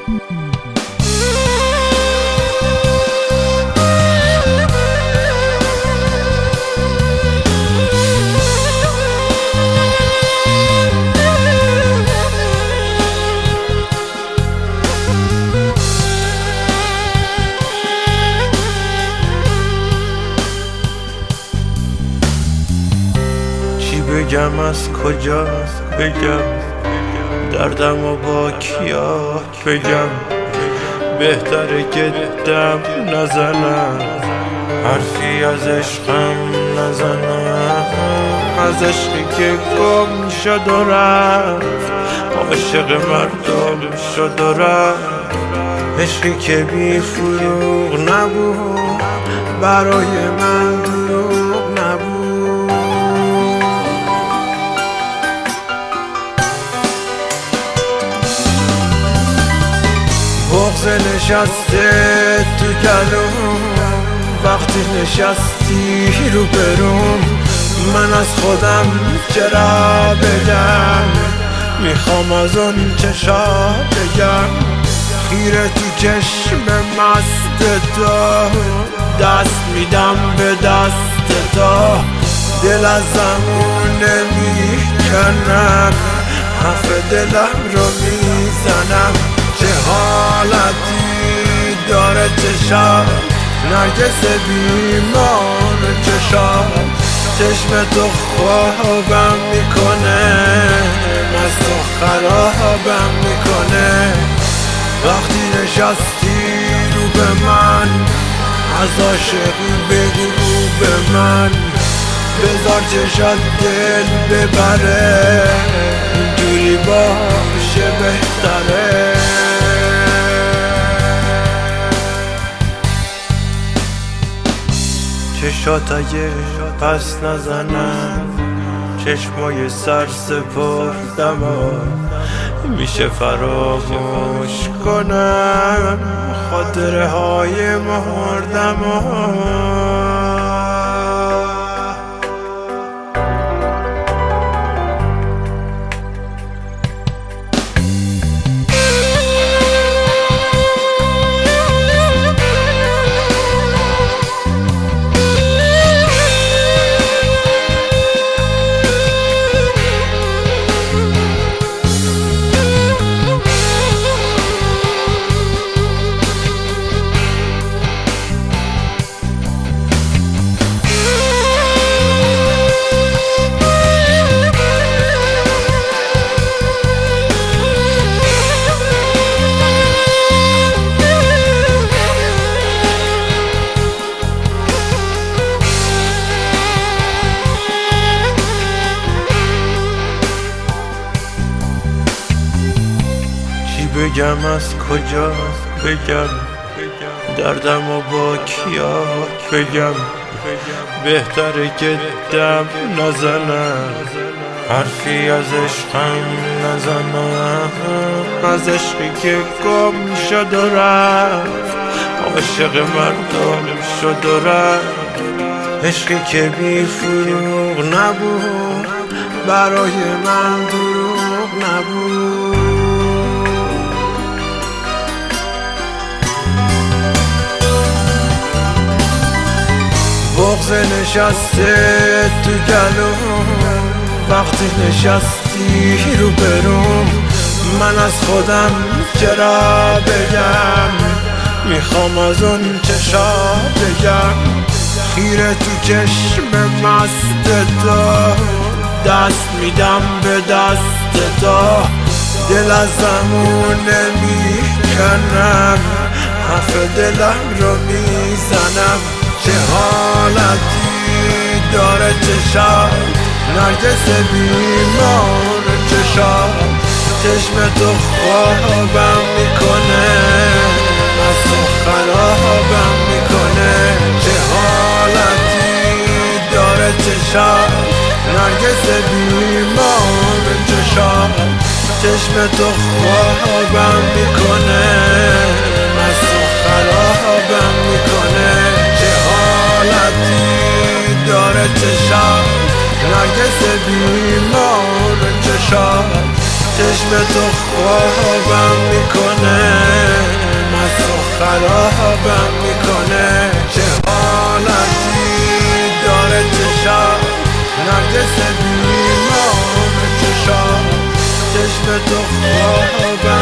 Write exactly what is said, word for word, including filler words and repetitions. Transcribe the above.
بگم از کجا بگم دردم و با کیا بگم، بهتره که دم نزنم، حرفی از عشقم نزنم، از عشقی که گم شد و رفت، عاشق مردم شد و رفت، عشقی که بی فروغ نبود، برای من دروغ نبود. بغض نشسته تو گلوم، وقتی نشستی رو بروم، من از خودم چرا بگم، میخوام از اون چشا بگم، خیره تو چشم مست تو، دست میدم به دست تو، دل از زمون نمیکنم، حرف دلم رو میزنم، چه حالتی داره چشم، نرگس بیمار چشم، چشم تو خوابم میکنه، مست و خرابم میکنه، وقتی نشستی رو به من، از عاشقی بگو به من، بذار چشات دل ببره، اینجوری باشه بهتره. چشات اگه پس نزنم، چشمای سر سپردم میشه فراموش کنم، خاطره های مردم بگم از کجا بگم دردم و با کیا بگم، بهتره که دم نزنم، حرفی از عشقم نزنم، از عشقی که گم شد و رفت، عاشق مردم شد و رفت، عشقی که بی فروغ نبود، برای من دروغ نبود. بغض نشسته تو گلوم، وقتی نشستی رو بروم، من از خودم چرا بگم، میخوام از اون چشا بگم، خیره تو چشم مست تو، دست میدم به دست تو، دل از زمون نمیکنم، حرف دلم رو میزنم، چه حالتی داره چشم، نرگس بیمار چشم، چشم تو خوابم میکنه، مست و خرابم میکنه، چه حالتی داره چشم، نرگس بیمار چشم، چشم تو خوابم میکنه، مست و خرابم میکنه، داره چشم، نرگس بیمار چشم، چشم تو خوابم میکنه. خرابم میکنه. چه حالتی داره چشات نرگس بیمار چشات، چشم تو خوابم